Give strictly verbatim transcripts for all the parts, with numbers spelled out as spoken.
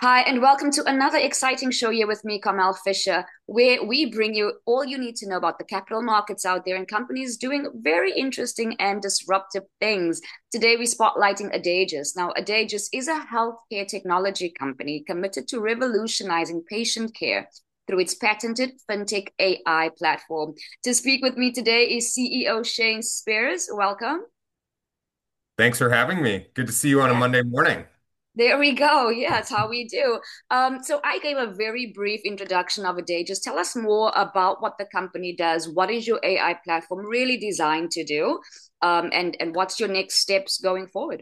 Hi, and welcome to another exciting show here with me, Kamal Fisher, where we bring you all you need to know about the capital markets out there and companies doing very interesting and disruptive things. Today, we're spotlighting Adaegis. Now, Adaegis is a healthcare technology company committed to revolutionizing patient care through its patented fintech A I platform. To speak with me today is C E O Shane Spears. Welcome. Thanks for having me. Good to see you on a Yeah. Monday morning. There we go. Yeah, that's how we do. Um, so I gave a very brief introduction of a day. Just tell us more about what the company does. What is your A I platform really designed to do? Um, and and what's your next steps going forward?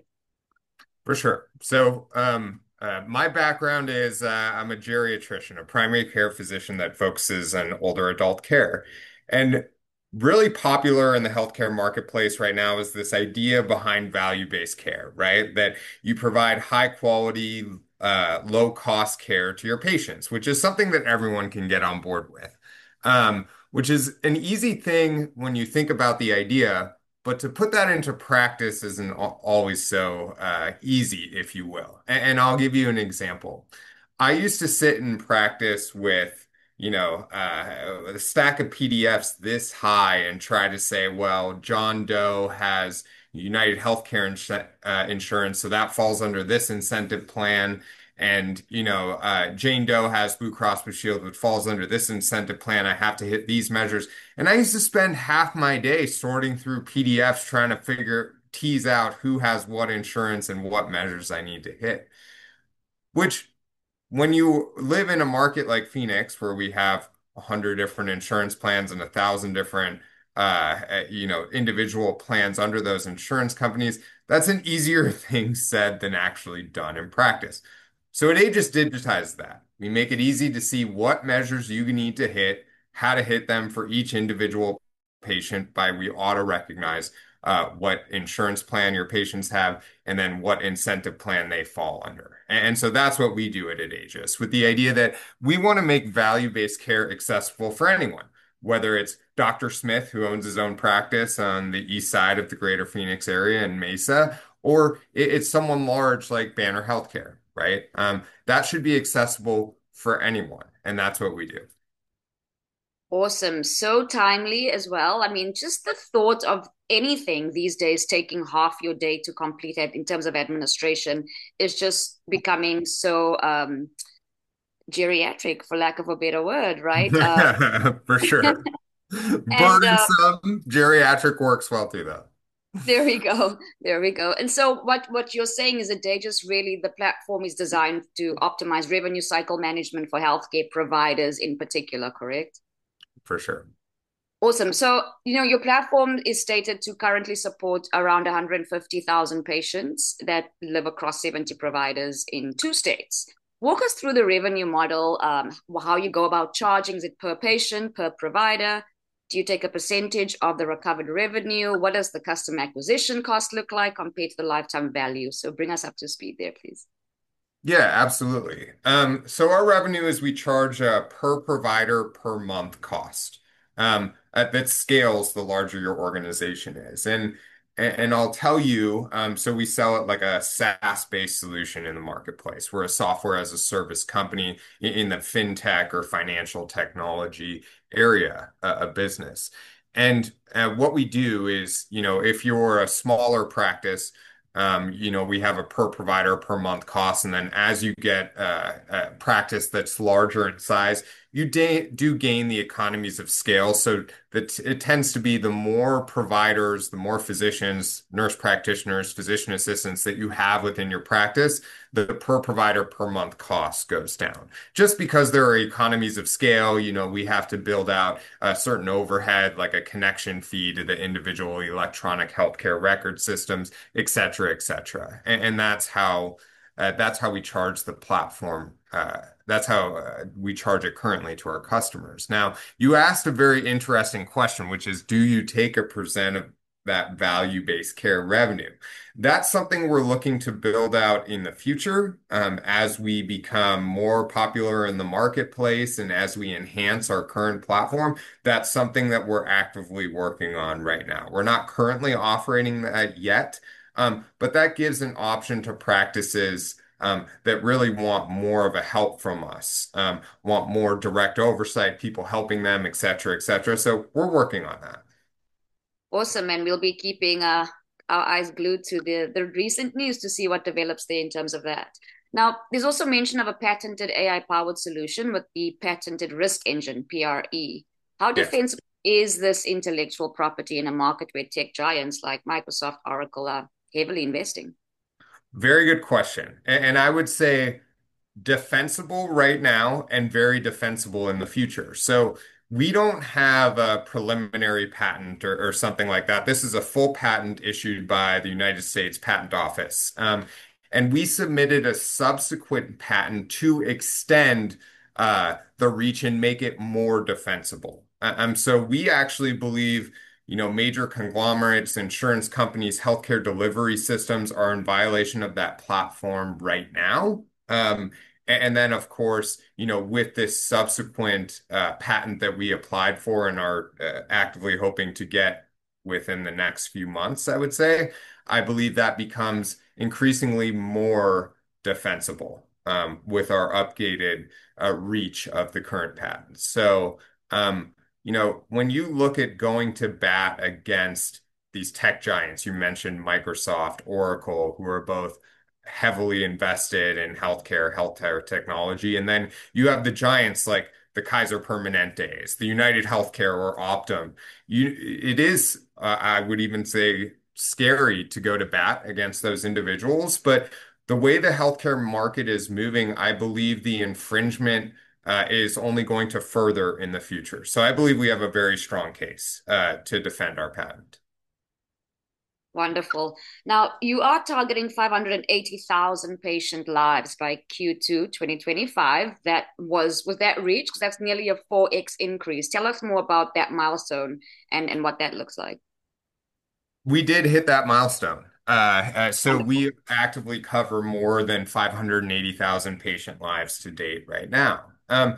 For sure. So, um, uh, my background is uh, I'm a geriatrician, a primary care physician that focuses on older adult care. And really popular in the healthcare marketplace right now is this idea behind value-based care, right? That you provide high quality, uh, low cost care to your patients, which is something that everyone can get on board with. Um, which is an easy thing when you think about the idea. But to put that into practice isn't al- always so uh, easy, if you will. And, and I'll give you an example. I used to sit and practice with, you know, uh, a stack of P D Fs this high and try to say, well, John Doe has United Healthcare ins uh, insurance, so that falls under this incentive plan. And, you know, uh, Jane Doe has Blue Cross Blue Shield, which falls under this incentive plan. I have to hit these measures. And I used to spend half my day sorting through P D Fs trying to figure, tease out who has what insurance and what measures I need to hit. Which, when you live in a market like Phoenix, where we have a hundred different insurance plans and a thousand different, uh, uh, you know, individual plans under those insurance companies, that's an easier thing said than actually done in practice. So it just digitizes that. We make it easy to see what measures you need to hit, how to hit them for each individual patient by we auto recognize uh, what insurance plan your patients have and then what incentive plan they fall under. And so that's what we do at Adaegis with the idea that we want to make value-based care accessible for anyone, whether it's Doctor Smith, who owns his own practice on the east side of the greater Phoenix area in Mesa, or it's someone large like Banner Healthcare, right? Um, that should be accessible for anyone. And that's what we do. Awesome. So timely as well. I mean, just the thought of anything these days taking half your day to complete it in terms of administration is just becoming so um, geriatric, for lack of a better word, right? Uh, For sure. and uh, Burdensome. Geriatric works well too, though. There we go. There we go. And so what what you're saying is that they just really the platform is designed to optimize revenue cycle management for healthcare providers in particular, correct? For sure. Awesome. So, you know, your platform is stated to currently support around one hundred fifty thousand patients that live across seventy providers in two states. Walk us through the revenue model, um, how you go about charging. Is it per patient, per provider? Do you take a percentage of the recovered revenue? What does the customer acquisition cost look like compared to the lifetime value? So bring us up to speed there, please. Yeah, absolutely. Um, so our revenue is we charge a per provider per month cost. Um, uh, that scales the larger your organization is. And and, and I'll tell you, um, so we sell it like a SaaS-based solution in the marketplace. We're a software as a service company in, in the fintech or financial technology area uh, of business. And uh, what we do is, you know, if you're a smaller practice, um, you know, we have a per provider per month cost, and then as you get uh, a practice that's larger in size, you da do gain the economies of scale. So that it tends to be the more providers, the more physicians, nurse practitioners, physician assistants that you have within your practice, the per provider per month cost goes down. Just because there are economies of scale, you know, we have to build out a certain overhead, like a connection fee to the individual electronic healthcare record systems, et cetera, et cetera. And, and that's how uh, that's how we charge the platform. Uh, that's how uh, we charge it currently to our customers. Now, you asked a very interesting question, which is, do you take a percent of that value-based care revenue? That's something we're looking to build out in the future um, as we become more popular in the marketplace and as we enhance our current platform. That's something that we're actively working on right now. We're not currently operating that yet, um, but that gives an option to practices um, that really want more of a help from us, um, want more direct oversight, people helping them, et cetera, et cetera. So we're working on that. Awesome, and we'll be keeping uh, our eyes glued to the, the recent news to see what develops there in terms of that. Now, there's also mention of a patented A I-powered solution with the patented risk engine, P R E. How Yes. defensible is this intellectual property in a market where tech giants like Microsoft, Oracle are heavily investing? Very good question. And, and I would say defensible right now and very defensible in the future. So we don't have a preliminary patent or, or something like that. This is a full patent issued by the United States Patent Office. Um, and we submitted a subsequent patent to extend uh, the reach and make it more defensible. Uh, Um, so we actually believe, you know, major conglomerates, insurance companies, healthcare delivery systems are in violation of that platform right now. Um, and then, of course, you know, with this subsequent uh, patent that we applied for and are uh, actively hoping to get within the next few months, I would say, I believe that becomes increasingly more defensible um, with our updated uh, reach of the current patent. So, um, you know, when you look at going to bat against these tech giants, you mentioned Microsoft, Oracle, who are both heavily invested in healthcare, healthcare technology. And then you have the giants like the Kaiser Permanentes, the United Healthcare or Optum. You, it is, uh, I would even say, scary to go to bat against those individuals. But the way the healthcare market is moving, I believe the infringement uh, is only going to further in the future. So I believe we have a very strong case uh, to defend our patent. Wonderful. Now, you are targeting five hundred eighty thousand patient lives by Q two twenty twenty-five. That was was that reached? Because that's nearly a four x increase. Tell us more about that milestone and and what that looks like. We did hit that milestone. Uh, uh, so Wonderful. we actively cover more than five hundred eighty thousand patient lives to date right now. Um,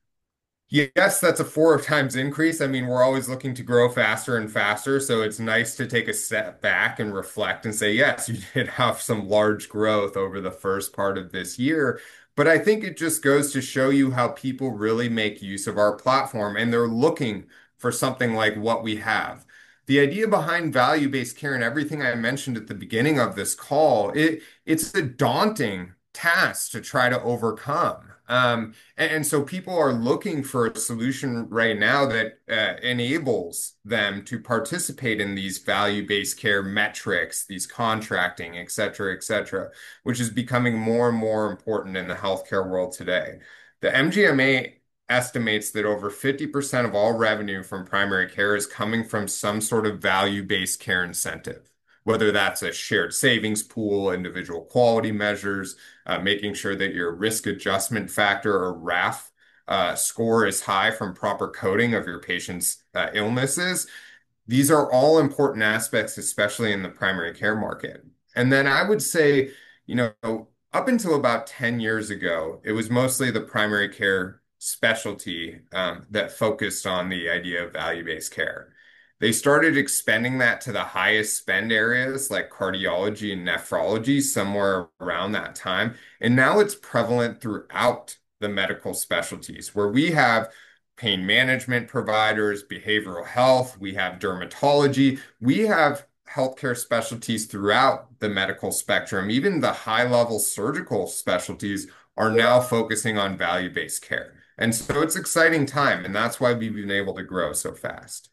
Yes, that's a four times increase. I mean, we're always looking to grow faster and faster. So it's nice to take a step back and reflect and say, yes, you did have some large growth over the first part of this year. But I think it just goes to show you how people really make use of our platform and they're looking for something like what we have. The idea behind value-based care and everything I mentioned at the beginning of this call, it it's a daunting task to try to overcome. Um, and, and so people are looking for a solution right now that uh, enables them to participate in these value-based care metrics, these contracting, et cetera, et cetera, which is becoming more and more important in the healthcare world today. The M G M A estimates that over fifty percent of all revenue from primary care is coming from some sort of value-based care incentive, whether that's a shared savings pool, individual quality measures, uh, making sure that your risk adjustment factor or R A F uh, score is high from proper coding of your patient's uh, illnesses. These are all important aspects, especially in the primary care market. And then I would say, you know, up until about ten years ago, it was mostly the primary care specialty um, that focused on the idea of value-based care. They started expanding that to the highest spend areas like cardiology and nephrology somewhere around that time. And now it's prevalent throughout the medical specialties where we have pain management providers, behavioral health, we have dermatology, we have healthcare specialties throughout the medical spectrum. Even the high level surgical specialties are now focusing on value-based care. And so it's exciting time, and that's why we've been able to grow so fast.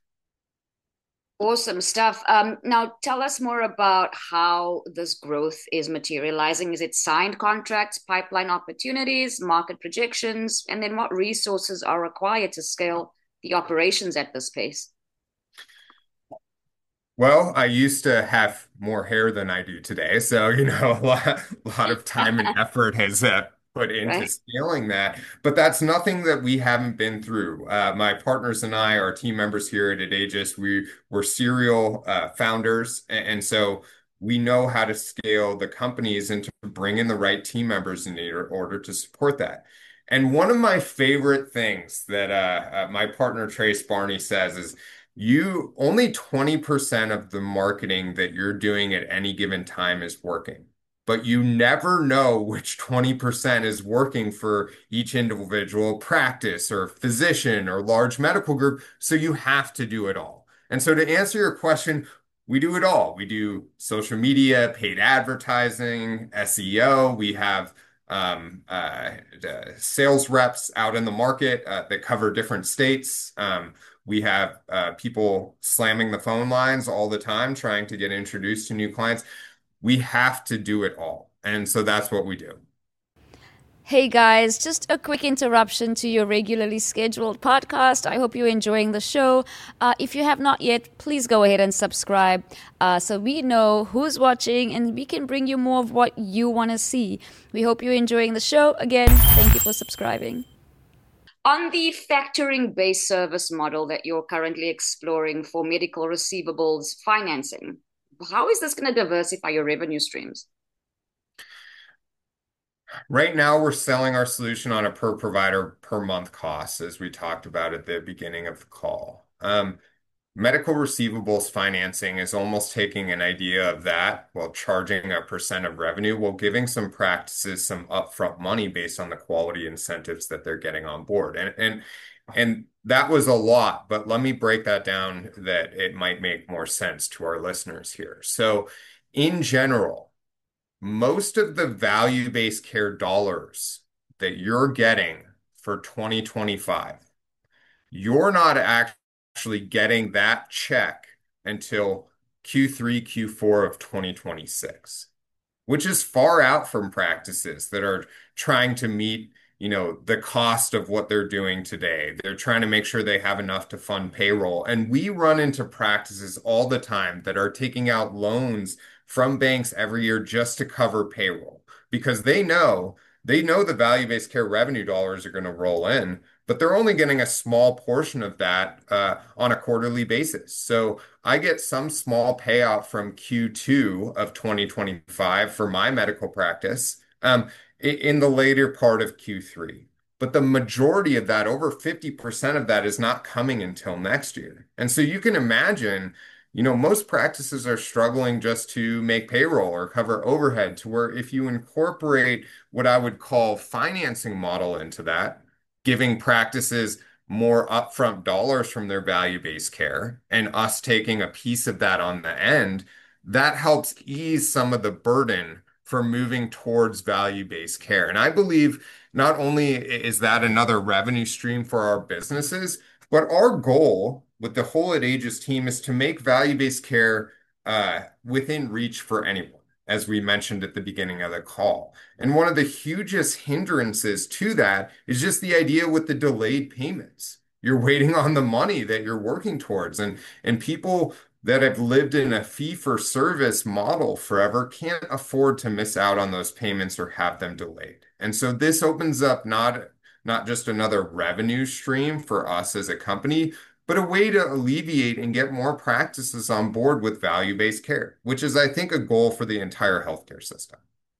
Awesome stuff. Um, now, tell us more about how this growth is materializing. Is it signed contracts, pipeline opportunities, market projections, and then what resources are required to scale the operations at this pace? Well, I used to have more hair than I do today. So, you know, a lot, a lot of time and effort has uh, put into Right? scaling that. But that's nothing that we haven't been through. Uh, my partners and I, our team members here at Adaegis, we were serial uh, founders. And, and so we know how to scale the companies and to bring in the right team members in order order to support that. And one of my favorite things that uh, uh, my partner Trace Barney says is, you only twenty percent of the marketing that you're doing at any given time is working. but you never know which twenty percent is working for each individual practice or physician or large medical group. So you have to do it all. And so to answer your question, we do it all. We do social media, paid advertising, S E O. We have um, uh, uh, sales reps out in the market uh, that cover different states. Um, we have uh, people slamming the phone lines all the time trying to get introduced to new clients. We have to do it all. And so that's what we do. Hey guys, just a quick interruption to your regularly scheduled podcast. I hope you're enjoying the show. Uh, if you have not yet, please go ahead and subscribe uh, so we know who's watching and we can bring you more of what you want to see. We hope you're enjoying the show. Again, thank you for subscribing. On the factoring-based service model that you're currently exploring for medical receivables financing, how is this going to diversify your revenue streams? Right now, we're selling our solution on a per provider per month cost, as we talked about at the beginning of the call. Um, medical receivables financing is almost taking an idea of that while charging a percent of revenue, while giving some practices some upfront money based on the quality incentives that they're getting on board. And and and that was a lot, but let me break that down that it might make more sense to our listeners here. So, in general, most of the value-based care dollars that you're getting for twenty twenty-five, you're not actually getting that check until Q three, Q four of twenty twenty-six, which is far out from practices that are trying to meet, you know, the cost of what they're doing today. They're trying to make sure they have enough to fund payroll. And we run into practices all the time that are taking out loans from banks every year just to cover payroll because they know they know the value-based care revenue dollars are going to roll in, but they're only getting a small portion of that uh, on a quarterly basis. So I get some small payout from Q two of twenty twenty-five for my medical practice um, in the later part of Q three. But the majority of that, over fifty percent of that, is not coming until next year. And so you can imagine, you know, most practices are struggling just to make payroll or cover overhead to where if you incorporate what I would call financing model into that, giving practices more upfront dollars from their value-based care and us taking a piece of that on the end, that helps ease some of the burden for moving towards value-based care. And I believe not only is that another revenue stream for our businesses, but our goal with the Whole at Aegis team is to make value-based care uh, within reach for anyone, as we mentioned at the beginning of the call. And one of the hugest hindrances to that is just the idea with the delayed payments. You're waiting on the money that you're working towards. And, and people that have lived in a fee-for-service model forever can't afford to miss out on those payments or have them delayed. And so this opens up not, not just another revenue stream for us as a company, but a way to alleviate and get more practices on board with value-based care, which is, I think, a goal for the entire healthcare system.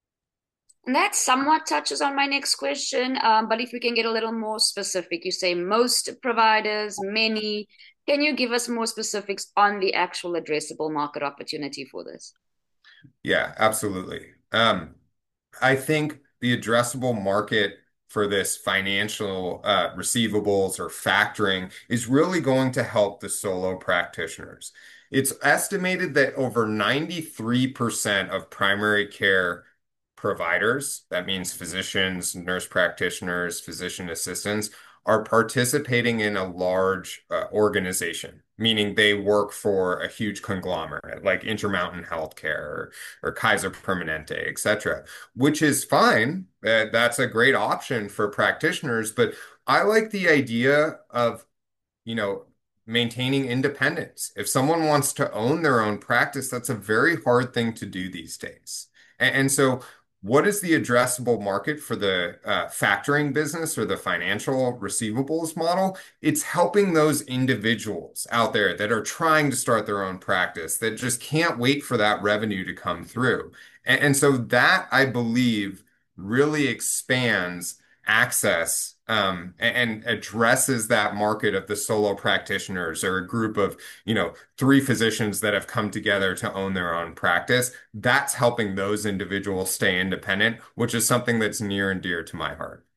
And that somewhat touches on my next question, um, but if we can get a little more specific, you say most providers, many. Can you give us more specifics on the actual addressable market opportunity for this? Yeah, absolutely. Um, I think the addressable market for this financial uh, receivables or factoring is really going to help the solo practitioners. It's estimated that over ninety-three percent of primary care providers, that means physicians, nurse practitioners, physician assistants, are participating in a large uh, organization, meaning they work for a huge conglomerate like Intermountain Healthcare or, or Kaiser Permanente, et cetera, which is fine. Uh, that's a great option for practitioners, but I like the idea of, you know, maintaining independence. If someone wants to own their own practice, that's a very hard thing to do these days. And, and so what is the addressable market for the uh, factoring business or the financial receivables model? It's helping those individuals out there that are trying to start their own practice that just can't wait for that revenue to come through. And, and so that, I believe, really expands access um, and, and addresses that market of the solo practitioners or a group of, you know, three physicians that have come together to own their own practice. That's helping those individuals stay independent, which is something that's near and dear to my heart.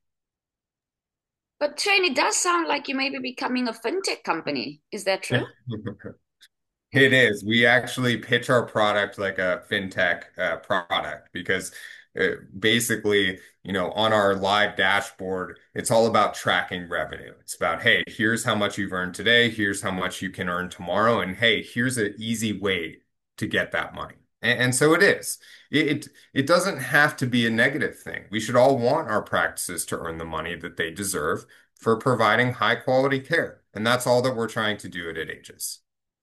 But Shane, it does sound like you may be becoming a fintech company. Is that true? It is. We actually pitch our product like a fintech uh, product because uh, basically, you know, on our live dashboard, it's all about tracking revenue. It's about, hey, here's how much you've earned today, here's how much you can earn tomorrow, and hey, here's an easy way to get that money. And, and so it is. It, it it doesn't have to be a negative thing. We should all want our practices to earn the money that they deserve for providing high quality care. And that's all that we're trying to do at Aegis.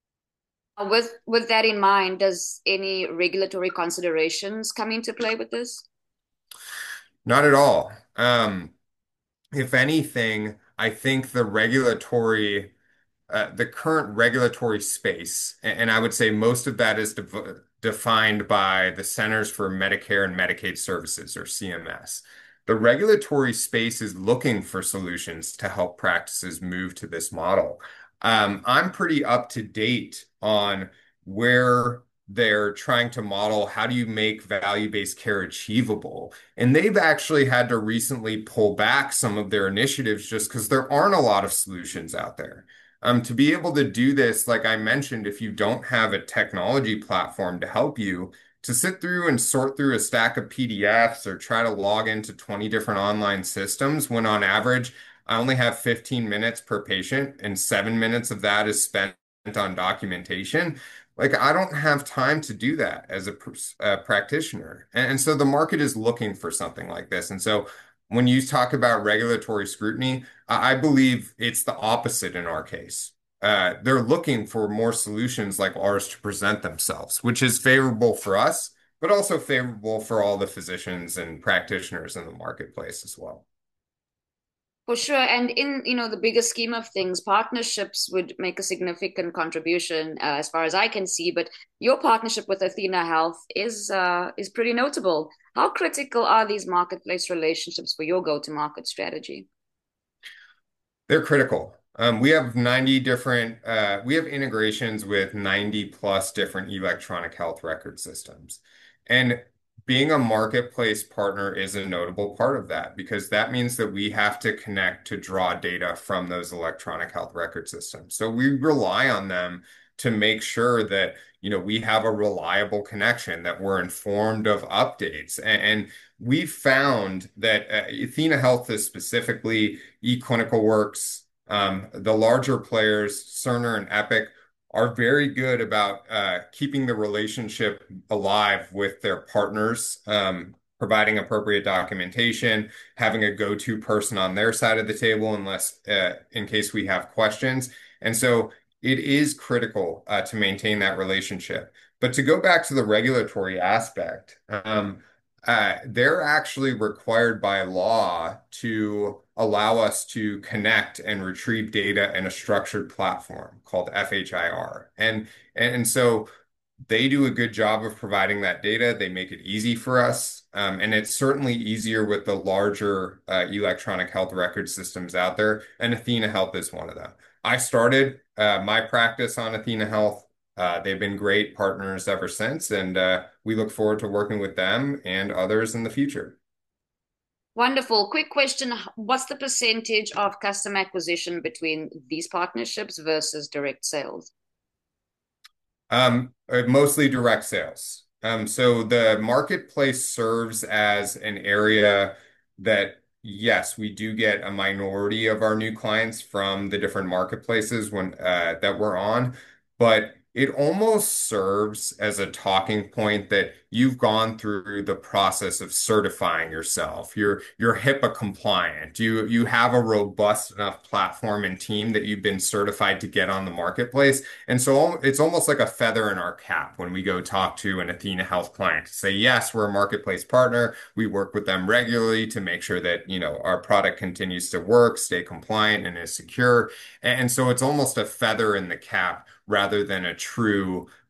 Uh, With with that in mind, does any regulatory considerations come into play with this? Not at all. Um, if anything, I think the regulatory, uh, the current regulatory space, a- and I would say most of that is dev defined by the Centers for Medicare and Medicaid Services, or C M S. The regulatory space is looking for solutions to help practices move to this model. Um, I'm pretty up to date on where they're trying to model how do you make value-based care achievable. And they've actually had to recently pull back some of their initiatives just because there aren't a lot of solutions out there. Um, to be able to do this, like I mentioned, if you don't have a technology platform to help you, to sit through and sort through a stack of P D Fs or try to log into twenty different online systems when on average I only have fifteen minutes per patient and seven minutes of that is spent on documentation. Like, I don't have time to do that as a pr- uh, practitioner. And, and so the market is looking for something like this. And so when you talk about regulatory scrutiny, I I believe it's the opposite in our case. Uh, they're looking for more solutions like ours to present themselves, which is favorable for us, but also favorable for all the physicians and practitioners in the marketplace as well. For sure. And in, you know, the bigger scheme of things, partnerships would make a significant contribution, uh, as far as I can see. But your partnership with Athena Health is uh, is pretty notable. How critical are these marketplace relationships for your go-to-market strategy? They're critical. Um, we have ninety different, uh, we have integrations with ninety plus different electronic health record systems. And being a marketplace partner is a notable part of that because that means that we have to connect to draw data from those electronic health record systems. So we rely on them to make sure that, you know, we have a reliable connection, that we're informed of updates. And, and we've found that uh, Athena Health is specifically eClinicalWorks, um, the larger players, Cerner and Epic, are very good about uh, keeping the relationship alive with their partners, um, providing appropriate documentation, having a go-to person on their side of the table, unless uh, in case we have questions. And so it is critical uh, to maintain that relationship. But to go back to the regulatory aspect, um, uh, they're actually required by law to allow us to connect and retrieve data in a structured platform called F H I R. And, and so they do a good job of providing that data. They make it easy for us. Um, and it's certainly easier with the larger uh, electronic health record systems out there. And Athena Health is one of them. I started uh, my practice on Athena Health. Uh, they've been great partners ever since, and uh, we look forward to working with them and others in the future. Wonderful. Quick question. What's the percentage of customer acquisition between these partnerships versus direct sales? Um, uh, mostly direct sales. Um, so the marketplace serves as an area that, yes, we do get a minority of our new clients from the different marketplaces when uh, that we're on, but it almost serves as a talking point that you've gone through the process of certifying yourself. You're you're HIPAA compliant. You you have a robust enough platform and team that you've been certified to get on the marketplace. And so it's almost like a feather in our cap when we go talk to an Athena Health client to say, yes, we're a marketplace partner. We work with them regularly to make sure that, you know, our product continues to work, stay compliant, and is secure. And so it's almost a feather in the cap rather than a true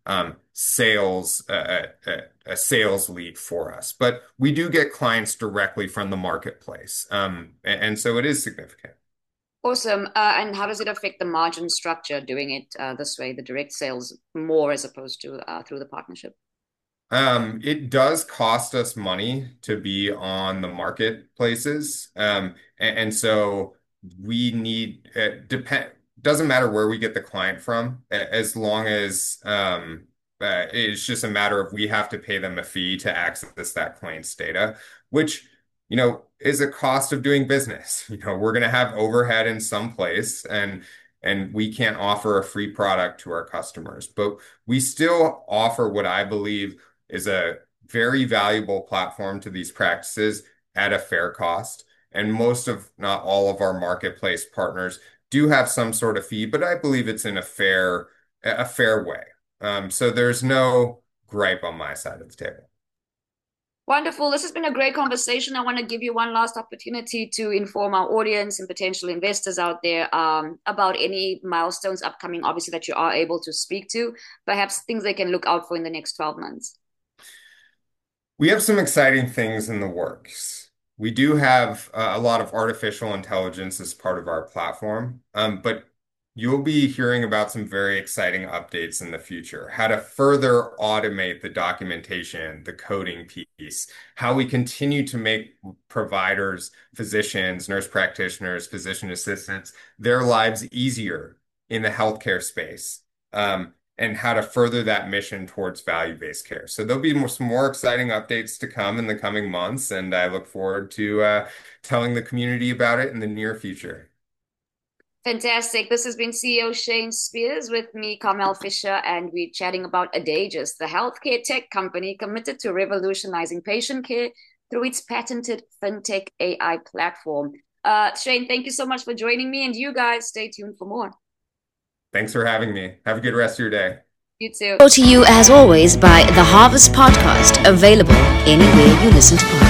um, sales uh, a, a sales lead for us. But we do get clients directly from the marketplace, um, and, and so it is significant. Awesome. Uh, and how does it affect the margin structure doing it uh, this way, the direct sales more as opposed to uh, through the partnership? Um, it does cost us money to be on the marketplaces. Um, and, and so we need it depend doesn't matter where we get the client from, as long as um, uh, it's just a matter of we have to pay them a fee to access that client's data, which, you know, is a cost of doing business. You know, we're going to have overhead in some place, and and we can't offer a free product to our customers, but we still offer what I believe is a very valuable platform to these practices at a fair cost. And most of, not all of our marketplace partners do have some sort of fee, but I believe it's in a fair, a fair way. Um, so there's no gripe on my side of the table. Wonderful. This has been a great conversation. I want to give you one last opportunity to inform our audience and potential investors out there um, about any milestones upcoming, obviously, that you are able to speak to, perhaps things they can look out for in the next twelve months. We have some exciting things in the works. We do have uh, a lot of artificial intelligence as part of our platform, um, but you'll be hearing about some very exciting updates in the future. How to further automate the documentation, the coding piece, how we continue to make providers, physicians, nurse practitioners, physician assistants, their lives easier in the healthcare space. Um, and how to further that mission towards value-based care. So there'll be more, some more exciting updates to come in the coming months, and I look forward to uh, telling the community about it in the near future. Fantastic. This has been C E O Shane Spears with me, Carmel Fisher, and we're chatting about Adaegis, the healthcare tech company committed to revolutionizing patient care through its patented fintech A I platform. Uh, Shane, thank you so much for joining me, and you guys stay tuned for more. Thanks for having me. Have a good rest of your day. You too. Brought to you as always by the Harvest Podcast, available anywhere you listen to podcasts.